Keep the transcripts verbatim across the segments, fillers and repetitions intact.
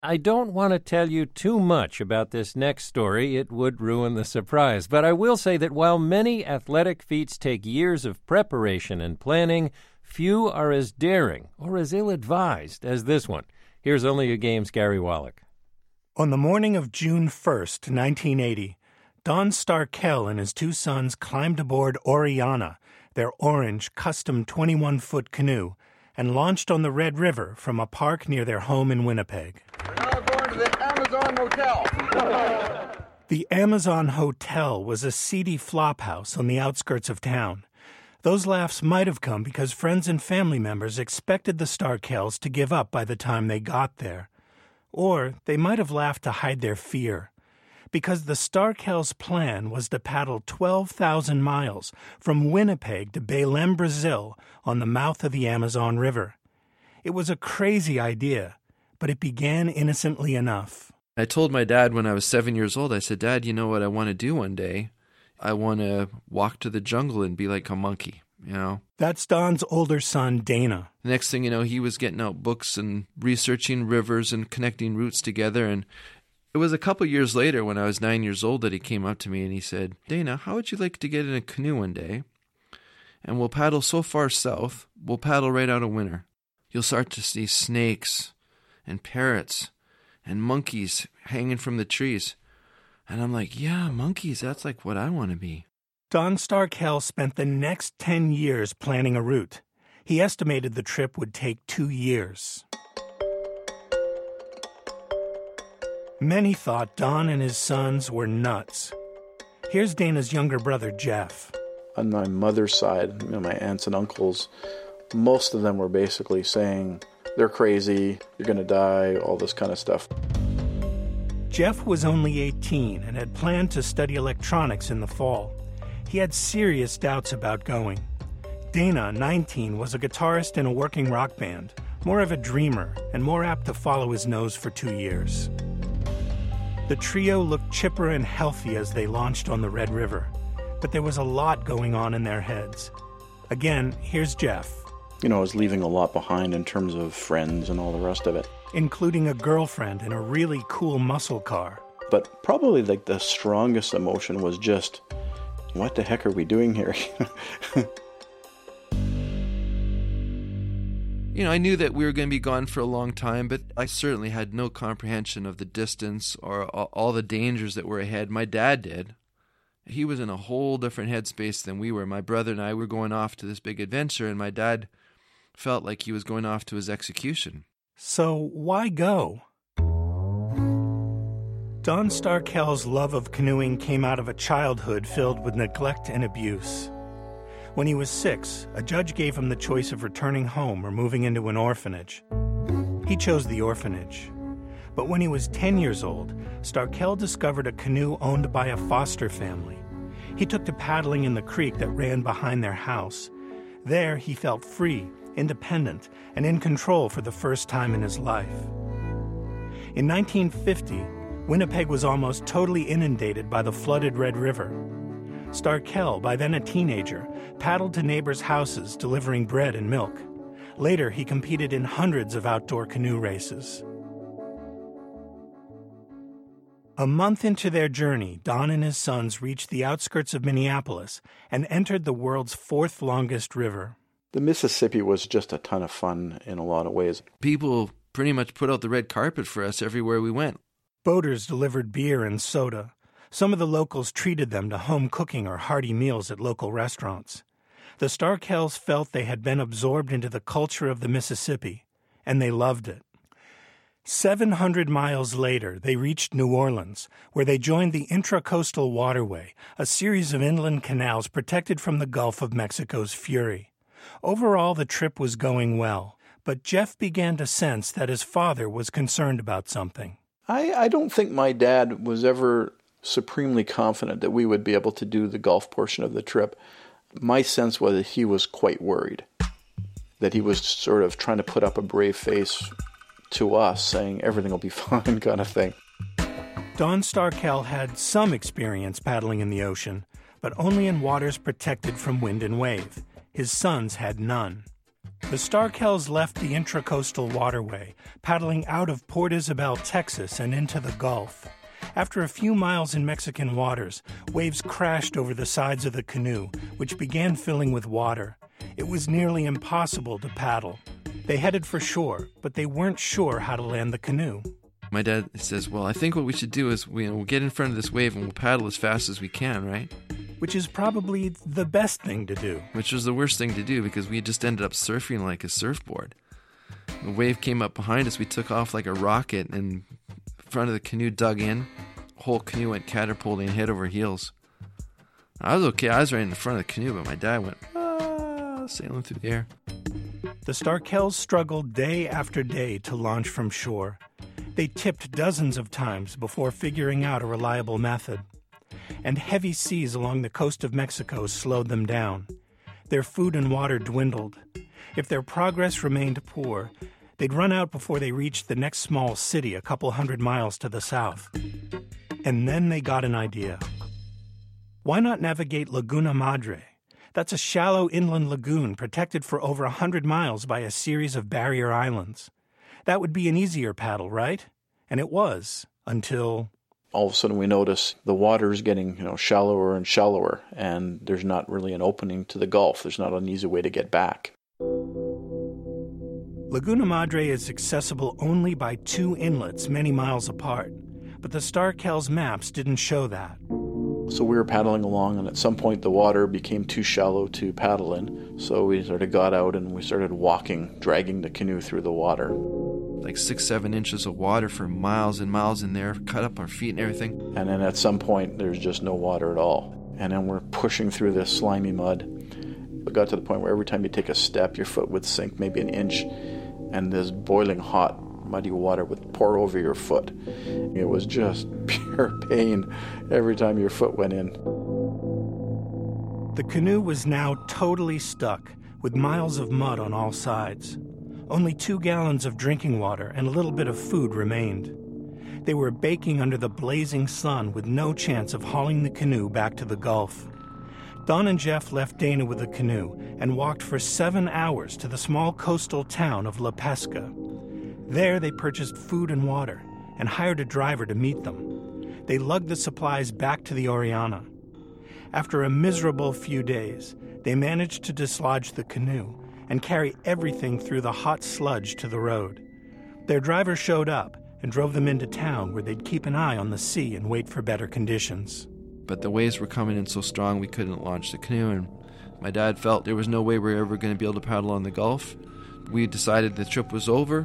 I don't want to tell you too much about this next story. It would ruin the surprise. But I will say that while many athletic feats take years of preparation and planning, few are as daring or as ill-advised as this one. Here's Only a Game's Gary Wallach. On the morning of June first, nineteen eighty, Don Starkel and his two sons climbed aboard Oriana, their orange, custom twenty-one foot canoe, and launched on the Red River from a park near their home in Winnipeg. We're now going to the Amazon Hotel. The Amazon Hotel was a seedy flophouse on the outskirts of town. Those laughs might have come because friends and family members expected the Starkels to give up by the time they got there. Or they might have laughed to hide their fear, because the Starkels' plan was to paddle twelve thousand miles from Winnipeg to Belém, Brazil, on the mouth of the Amazon River. It was a crazy idea, but it began innocently enough. I told my dad when I was seven years old, I said, Dad, you know what I want to do one day? I want to walk to the jungle and be like a monkey, you know? That's Don's older son, Dana. The next thing you know, he was getting out books and researching rivers and connecting routes together. And it was a couple years later when I was nine years old that he came up to me and he said, Dana, how would you like to get in a canoe one day? And we'll paddle so far south, we'll paddle right out of winter. You'll start to see snakes and parrots and monkeys hanging from the trees. And I'm like, yeah, monkeys, that's like what I want to be. Don Starkel spent the next ten years planning a route. He estimated the trip would take two years. Many thought Don and his sons were nuts. Here's Dana's younger brother, Jeff. On my mother's side, you know, my aunts and uncles, most of them were basically saying, they're crazy, you're going to die, all this kind of stuff. Jeff was only eighteen and had planned to study electronics in the fall. He had serious doubts about going. Dana, nineteen, was a guitarist in a working rock band, more of a dreamer and more apt to follow his nose for two years. The trio looked chipper and healthy as they launched on the Red River, but there was a lot going on in their heads. Again, here's Jeff. You know, I was leaving a lot behind in terms of friends and all the rest of it. Including a girlfriend in a really cool muscle car. But probably like the strongest emotion was just, what the heck are we doing here? You know, I knew that we were going to be gone for a long time, but I certainly had no comprehension of the distance or all the dangers that were ahead. My dad did. He was in a whole different headspace than we were. My brother and I were going off to this big adventure, and my dad felt like he was going off to his execution. So why go? Don Starkel's love of canoeing came out of a childhood filled with neglect and abuse. When he was six, a judge gave him the choice of returning home or moving into an orphanage. He chose the orphanage. But when he was ten years old, Starkel discovered a canoe owned by a foster family. He took to paddling in the creek that ran behind their house. There, he felt free, independent, and in control for the first time in his life. In nineteen fifty, Winnipeg was almost totally inundated by the flooded Red River. Starkel, by then a teenager, paddled to neighbors' houses delivering bread and milk. Later, he competed in hundreds of outdoor canoe races. A month into their journey, Don and his sons reached the outskirts of Minneapolis and entered the world's fourth longest river. The Mississippi was just a ton of fun in a lot of ways. People pretty much put out the red carpet for us everywhere we went. Boaters delivered beer and soda. Some of the locals treated them to home cooking or hearty meals at local restaurants. The Starkels felt they had been absorbed into the culture of the Mississippi, and they loved it. Seven hundred miles later, they reached New Orleans, where they joined the Intracoastal Waterway, a series of inland canals protected from the Gulf of Mexico's fury. Overall, the trip was going well, but Jeff began to sense that his father was concerned about something. I, I don't think my dad was ever supremely confident that we would be able to do the Gulf portion of the trip. My sense was that he was quite worried, that he was sort of trying to put up a brave face to us, saying everything will be fine kind of thing. Don Starkel had some experience paddling in the ocean, but only in waters protected from wind and wave. His sons had none. The Starkells left the Intracoastal Waterway, paddling out of Port Isabel, Texas, and into the Gulf. After a few miles in Mexican waters, waves crashed over the sides of the canoe, which began filling with water. It was nearly impossible to paddle. They headed for shore, but they weren't sure how to land the canoe. My dad says, well, I think what we should do is we, we'll get in front of this wave and we'll paddle as fast as we can, right? Which is probably the best thing to do. Which was the worst thing to do because we just ended up surfing like a surfboard. The wave came up behind us. We took off like a rocket and front of the canoe dug in. The whole canoe went catapulting head over heels. I was okay. I was right in the front of the canoe, but my dad went ah, sailing through the air. The Starkells struggled day after day to launch from shore. They tipped dozens of times before figuring out a reliable method. And heavy seas along the coast of Mexico slowed them down. Their food and water dwindled. If their progress remained poor, they'd run out before they reached the next small city a couple hundred miles to the south. And then they got an idea. Why not navigate Laguna Madre? That's a shallow inland lagoon protected for over a hundred miles by a series of barrier islands. That would be an easier paddle, right? And it was, until... all of a sudden we notice the water is getting, you know, shallower and shallower, and there's not really an opening to the Gulf. There's not an easy way to get back. Laguna Madre is accessible only by two inlets many miles apart, but the Starkells maps didn't show that. So we were paddling along, and at some point the water became too shallow to paddle in, so we sort of got out and we started walking, dragging the canoe through the water. Like six, seven inches of water for miles and miles in there, cut up our feet and everything. And then at some point, there's just no water at all. And then we're pushing through this slimy mud. It got to the point where every time you take a step, your foot would sink maybe an inch, and this boiling hot, muddy water would pour over your foot. It was just pure pain every time your foot went in. The canoe was now totally stuck, with miles of mud on all sides. Only two gallons of drinking water and a little bit of food remained. They were baking under the blazing sun with no chance of hauling the canoe back to the Gulf. Don and Jeff left Dana with the canoe and walked for seven hours to the small coastal town of La Pesca. There they purchased food and water and hired a driver to meet them. They lugged the supplies back to the Oriana. After a miserable few days, they managed to dislodge the canoe and carry everything through the hot sludge to the road. Their driver showed up and drove them into town where they'd keep an eye on the sea and wait for better conditions. But the waves were coming in so strong we couldn't launch the canoe, and my dad felt there was no way we were ever going to be able to paddle on the Gulf. We decided the trip was over.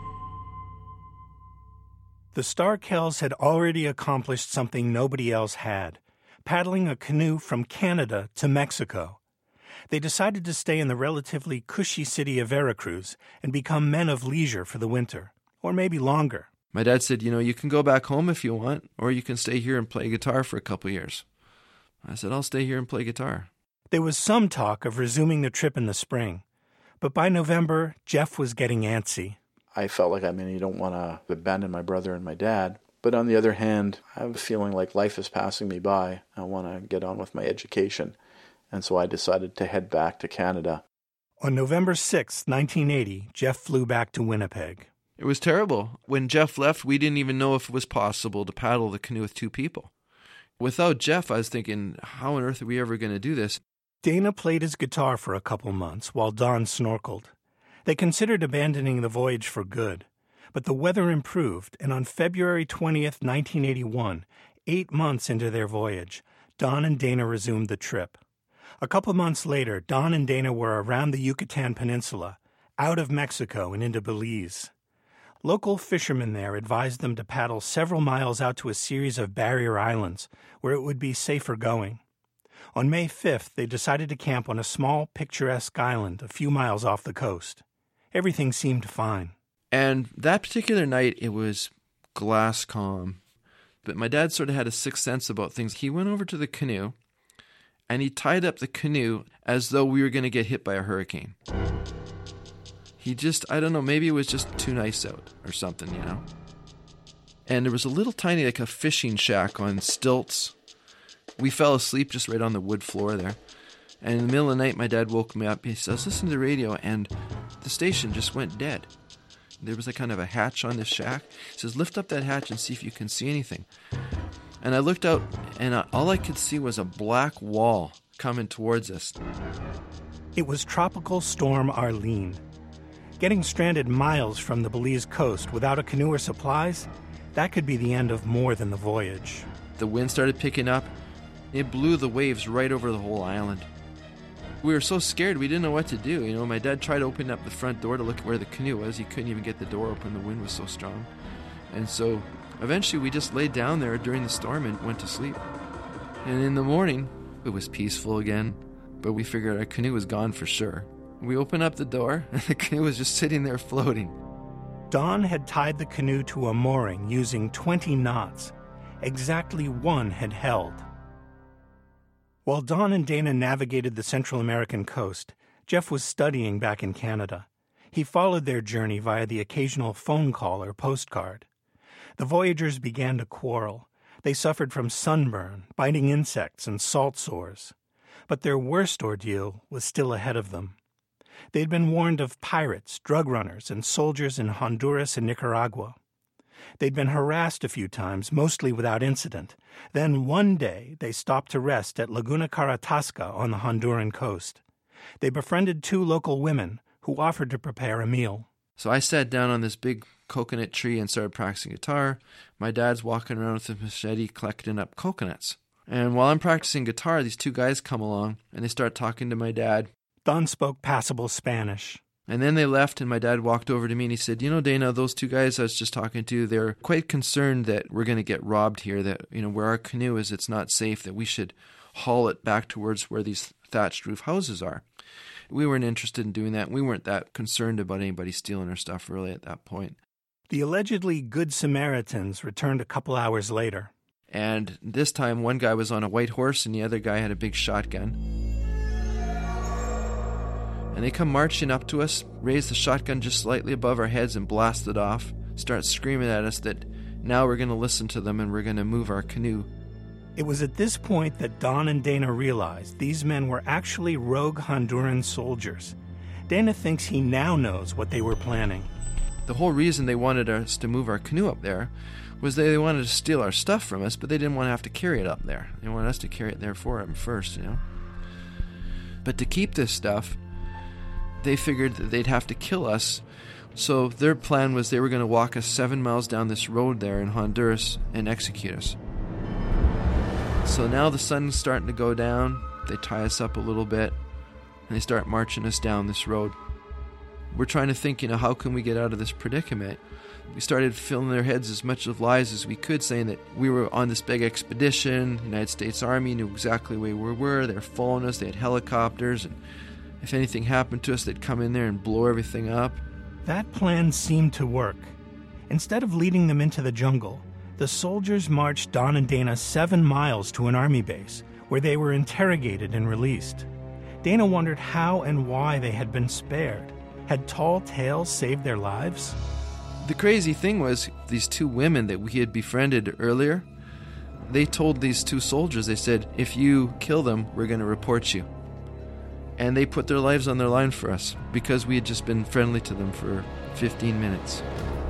The Starkells had already accomplished something nobody else had, paddling a canoe from Canada to Mexico. They decided to stay in the relatively cushy city of Veracruz and become men of leisure for the winter, or maybe longer. My dad said, you know, you can go back home if you want, or you can stay here and play guitar for a couple years. I said, I'll stay here and play guitar. There was some talk of resuming the trip in the spring, but by November, Jeff was getting antsy. I felt like, I mean, you don't want to abandon my brother and my dad, but on the other hand, I have a feeling like life is passing me by. I want to get on with my education. And so I decided to head back to Canada. On November sixth, nineteen eighty, Jeff flew back to Winnipeg. It was terrible. When Jeff left, we didn't even know if it was possible to paddle the canoe with two people. Without Jeff, I was thinking, how on earth are we ever going to do this? Dana played his guitar for a couple months while Don snorkeled. They considered abandoning the voyage for good, but the weather improved, and on February twentieth, nineteen eighty-one, eight months into their voyage, Don and Dana resumed the trip. A couple months later, Don and Dana were around the Yucatan Peninsula, out of Mexico and into Belize. Local fishermen there advised them to paddle several miles out to a series of barrier islands where it would be safer going. On May fifth, they decided to camp on a small, picturesque island a few miles off the coast. Everything seemed fine. And that particular night, it was glass calm. But my dad sort of had a sixth sense about things. He went over to the canoe, and he tied up the canoe as though we were going to get hit by a hurricane. He just, I don't know, maybe it was just too nice out or something, you know? And there was a little tiny, like a fishing shack on stilts. We fell asleep just right on the wood floor there. And in the middle of the night, my dad woke me up. He says, listen to the radio, and the station just went dead. There was a kind of a hatch on this shack. He says, lift up that hatch and see if you can see anything. And I looked out, and all I could see was a black wall coming towards us. It was Tropical Storm Arlene. Getting stranded miles from the Belize coast without a canoe or supplies, that could be the end of more than the voyage. The wind started picking up. It blew the waves right over the whole island. We were so scared we didn't know what to do. You know, my dad tried to open up the front door to look where the canoe was. He couldn't even get the door open. The wind was so strong. And so eventually we just laid down there during the storm and went to sleep. And in the morning, it was peaceful again, but we figured our canoe was gone for sure. We opened up the door, and the canoe was just sitting there floating. Don had tied the canoe to a mooring using twenty knots. Exactly one had held. While Don and Dana navigated the Central American coast, Jeff was studying back in Canada. He followed their journey via the occasional phone call or postcard. The voyagers began to quarrel. They suffered from sunburn, biting insects, and salt sores. But their worst ordeal was still ahead of them. They'd been warned of pirates, drug runners, and soldiers in Honduras and Nicaragua. They'd been harassed a few times, mostly without incident. Then one day, they stopped to rest at Laguna Caratasca on the Honduran coast. They befriended two local women who offered to prepare a meal. So I sat down on this big coconut tree and started practicing guitar. My dad's walking around with a machete collecting up coconuts. And while I'm practicing guitar, these two guys come along, and they start talking to my dad. Don spoke passable Spanish. And then they left, and my dad walked over to me, and he said, you know, Dana, those two guys I was just talking to, they're quite concerned that we're going to get robbed here, that, you know, where our canoe is, it's not safe, that we should haul it back towards where these thatched roof houses are. We weren't interested in doing that. We weren't that concerned about anybody stealing our stuff, really, at that point. The allegedly Good Samaritans returned a couple hours later. And this time, one guy was on a white horse, and the other guy had a big shotgun. And they come marching up to us, raise the shotgun just slightly above our heads and blast it off, start screaming at us that now we're going to listen to them and we're going to move our canoe. It was at this point that Don and Dana realized these men were actually rogue Honduran soldiers. Dana thinks he now knows what they were planning. The whole reason they wanted us to move our canoe up there was they wanted to steal our stuff from us, but they didn't want to have to carry it up there. They wanted us to carry it there for them first, you know. But to keep this stuff, they figured that they'd have to kill us. So their plan was they were going to walk us seven miles down this road there in Honduras and execute us. So now the sun's starting to go down. They tie us up a little bit, and they start marching us down this road. We're trying to think, you know, how can we get out of this predicament? We started filling their heads as much of lies as we could, saying that we were on this big expedition. The United States Army knew exactly where we were. They were following us. They had helicopters, and if anything happened to us, they'd come in there and blow everything up. That plan seemed to work. Instead of leading them into the jungle, the soldiers marched Don and Dana seven miles to an army base, where they were interrogated and released. Dana wondered how and why they had been spared. Had tall tales saved their lives? The crazy thing was, these two women that we had befriended earlier, they told these two soldiers, they said, if you kill them, we're going to report you. And they put their lives on their line for us because we had just been friendly to them for fifteen minutes.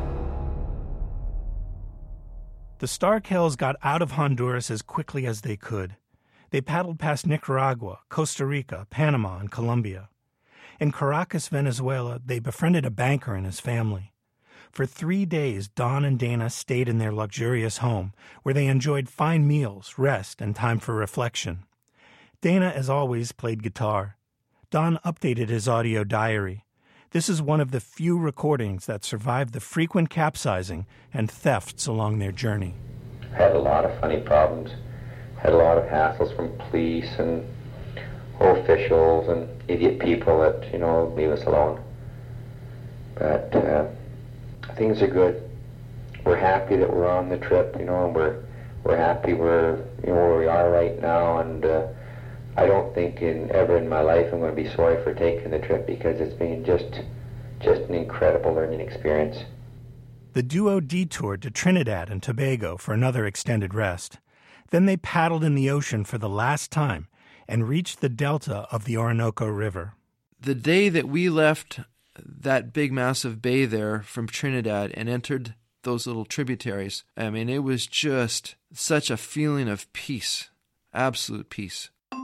The Starkells got out of Honduras as quickly as they could. They paddled past Nicaragua, Costa Rica, Panama, and Colombia. In Caracas, Venezuela, they befriended a banker and his family. For three days, Don and Dana stayed in their luxurious home, where they enjoyed fine meals, rest, and time for reflection. Dana, as always, played guitar. Don updated his audio diary. This is one of the few recordings that survived the frequent capsizing and thefts along their journey. Had a lot of funny problems. Had a lot of hassles from police and officials and idiot people that, you know, leave us alone. But uh, things are good. We're happy that we're on the trip, you know, and we're we're happy we're, you know, where we are right now, and uh, I don't think in ever in my life I'm going to be sorry for taking the trip because it's been just just an incredible learning experience. The duo detoured to Trinidad and Tobago for another extended rest. Then they paddled in the ocean for the last time and reached the delta of the Orinoco River. The day that we left that big massive bay there from Trinidad and entered those little tributaries, I mean, it was just such a feeling of peace, absolute peace.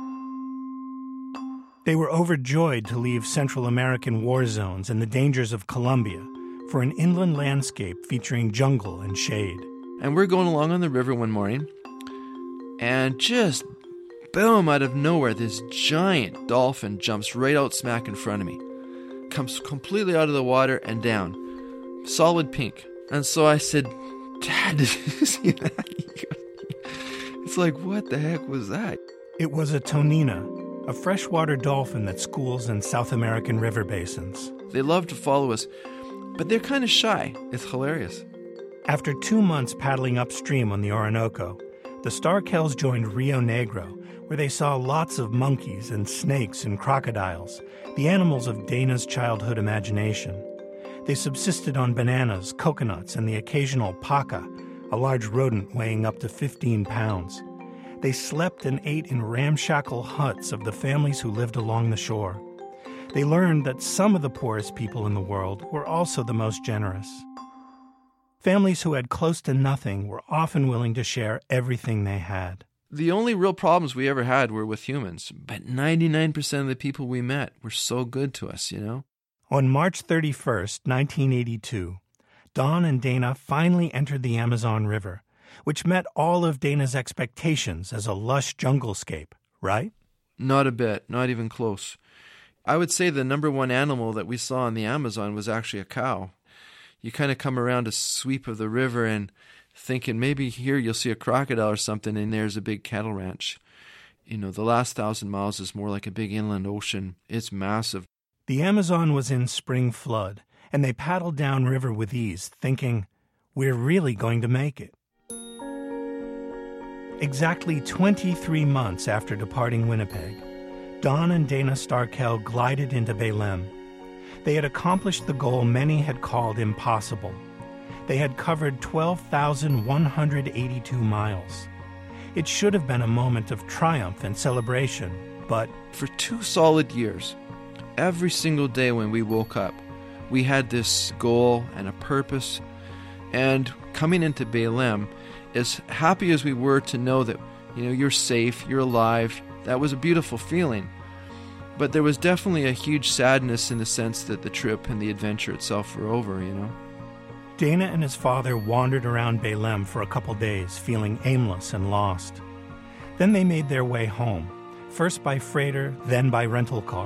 They were overjoyed to leave Central American war zones and the dangers of Colombia for an inland landscape featuring jungle and shade. And we're going along on the river one morning, and just boom, out of nowhere, this giant dolphin jumps right out smack in front of me. Comes completely out of the water and down. Solid pink. And so I said, Dad, did you see that? It's like, what the heck was that? It was a tonina, a freshwater dolphin that schools in South American river basins. They love to follow us, but they're kind of shy. It's hilarious. After two months paddling upstream on the Orinoco, the Starkells joined Rio Negro, where they saw lots of monkeys and snakes and crocodiles, the animals of Dana's childhood imagination. They subsisted on bananas, coconuts, and the occasional paca, a large rodent weighing up to fifteen pounds. They slept and ate in ramshackle huts of the families who lived along the shore. They learned that some of the poorest people in the world were also the most generous. Families who had close to nothing were often willing to share everything they had. The only real problems we ever had were with humans, but ninety-nine percent of the people we met were so good to us, you know? On March thirty-first, nineteen eighty-two, Don and Dana finally entered the Amazon River, which met all of Dana's expectations as a lush junglescape, right? Not a bit, not even close. I would say the number one animal that we saw in the Amazon was actually a cow. You kind of come around a sweep of the river and thinking maybe here you'll see a crocodile or something, and there's a big cattle ranch. You know, the last thousand miles is more like a big inland ocean. It's massive. The Amazon was in spring flood, and they paddled downriver with ease, thinking, we're really going to make it. Exactly twenty-three months after departing Winnipeg, Don and Dana Starkell glided into Belém. They had accomplished the goal many had called impossible. They had covered twelve thousand one hundred eighty-two miles. It should have been a moment of triumph and celebration, but for two solid years, every single day when we woke up, we had this goal and a purpose. And coming into Belém, as happy as we were to know that, you know, you're safe, you're alive, that was a beautiful feeling. But there was definitely a huge sadness in the sense that the trip and the adventure itself were over, you know. Dana and his father wandered around Belém for a couple days, feeling aimless and lost. Then they made their way home, first by freighter, then by rental car.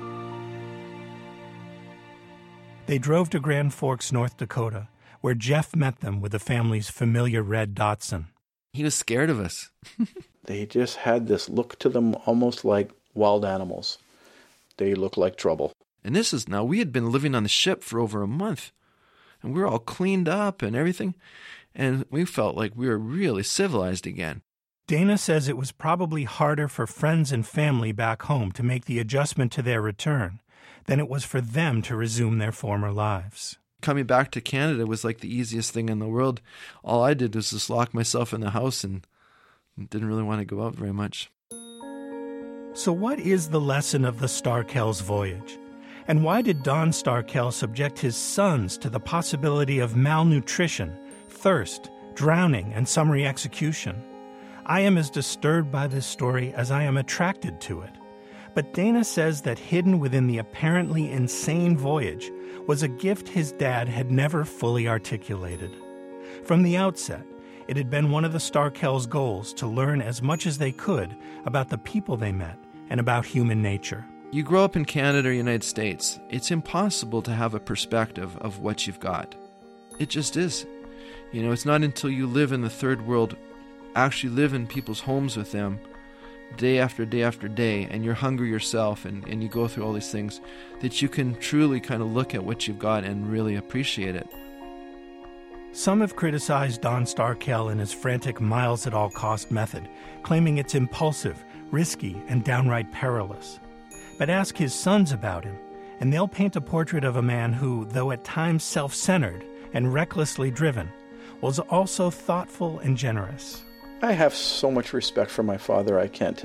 They drove to Grand Forks, North Dakota, where Jeff met them with the family's familiar red Datsun. He was scared of us. They just had this look to them almost like wild animals. They looked like trouble. And this is now, we had been living on the ship for over a month. And we were all cleaned up and everything. And we felt like we were really civilized again. Dana says it was probably harder for friends and family back home to make the adjustment to their return than it was for them to resume their former lives. Coming back to Canada was like the easiest thing in the world. All I did was just lock myself in the house and didn't really want to go out very much. So what is the lesson of the Starkells' voyage? And why did Don Starkell subject his sons to the possibility of malnutrition, thirst, drowning, and summary execution? I am as disturbed by this story as I am attracted to it. But Dana says that hidden within the apparently insane voyage was a gift his dad had never fully articulated. From the outset, it had been one of the Starkells' goals to learn as much as they could about the people they met and about human nature. You grow up in Canada or United States, it's impossible to have a perspective of what you've got. It just is. You know, it's not until you live in the third world, actually live in people's homes with them, day after day after day, and you're hungry yourself and, and you go through all these things, that you can truly kind of look at what you've got and really appreciate it. Some have criticized Don Starkell and his frantic miles-at-all-cost method, claiming it's impulsive, risky, and downright perilous. But ask his sons about him, and they'll paint a portrait of a man who, though at times self-centered and recklessly driven, was also thoughtful and generous. I have so much respect for my father, I can't tell you.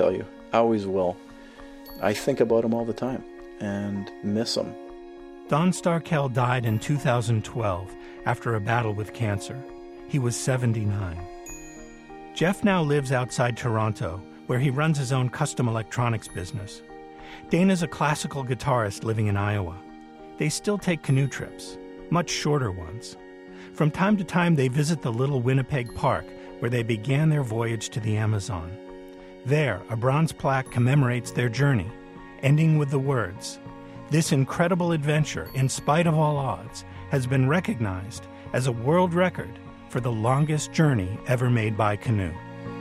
I always will. I think about him all the time and miss him. Don Starkel died in two thousand twelve after a battle with cancer. He was seventy-nine. Jeff now lives outside Toronto, where he runs his own custom electronics business. Dana's a classical guitarist living in Iowa. They still take canoe trips, much shorter ones. From time to time, they visit the Little Winnipeg Park, where they began their voyage to the Amazon. There, a bronze plaque commemorates their journey, ending with the words, "This incredible adventure, in spite of all odds, has been recognized as a world record for the longest journey ever made by canoe."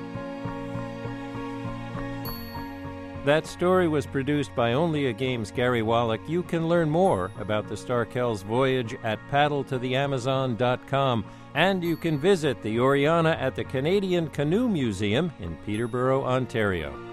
That story was produced by Only a Game's Gary Wallach. You can learn more about the Starkel's voyage at paddle to the amazon dot com, and you can visit the Oriana at the Canadian Canoe Museum in Peterborough, Ontario.